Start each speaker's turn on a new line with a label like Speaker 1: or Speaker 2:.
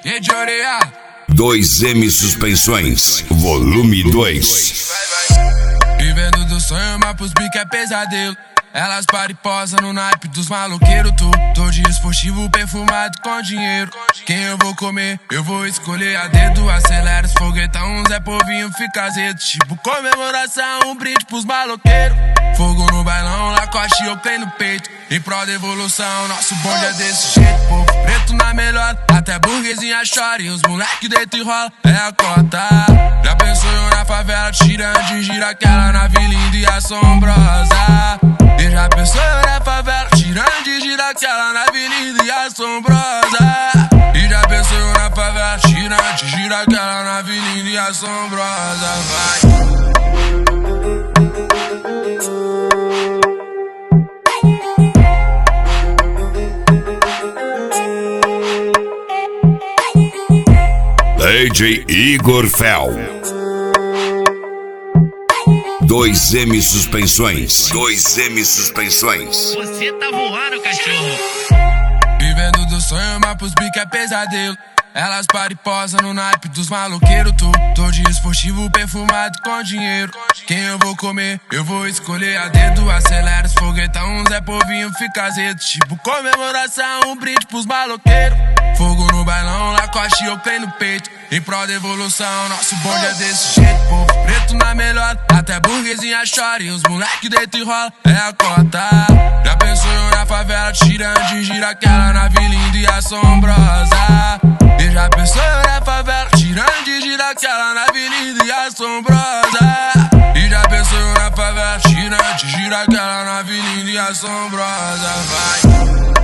Speaker 1: de orelha.
Speaker 2: 2M Suspensões, volume 2.
Speaker 1: Vivendo do sonho, mas pros bico é pesadelo. Elas param e posam no naipe dos maloqueiros. Tô de esportivo perfumado com dinheiro. Quem eu vou comer, eu vou escolher a dedo. Acelera os foguetão, Zé Povinho fica azedo. Tipo comemoração, um brinde pros maloqueiros. Fogo no bailão, Lacoste e Oakley no peito. Em prol da evolução, nosso bonde é desse jeito. Povo preto na melhor, até burguesinha chora. E os moleque deita e rola, é a cota. Já pensou eu na favela, tirando de gira aquela nave linda e assombrosa. E já pensou eu na favela, tirando de gira aquela nave linda e assombrosa. E já pensou eu na favela, tirando de gira aquela nave linda e assombrosa. Vai.
Speaker 2: DJ Igor Fel. 2M Suspensões. 2M Suspensões.
Speaker 3: Você tá voando, cachorro.
Speaker 1: Vivendo do sonho, mas pros bico é pesadelo. Elas param e posam no naipe dos maloqueiros. Tô de esportivo perfumado com dinheiro. Quem eu vou comer, eu vou escolher a dedo. Acelera os foguetão, Zé Povinho fica azedo. Tipo comemoração, um brinde pros maloqueiros. Fogo no bailão, Lacoste e Oakley no peito. Em prol da evolução, nosso bonde é desse jeito. Povo preto na melhor, até burguesinha chora. E os moleque deita e rola, é a cota. Já pensou eu na favela, tirando de gira aquela nave linda e assombrosa. E já pensou eu na favela, tirando de gira aquela nave linda e assombrosa. E já pensou eu na favela, tirando de gira aquela nave linda e assombrosa. Vai.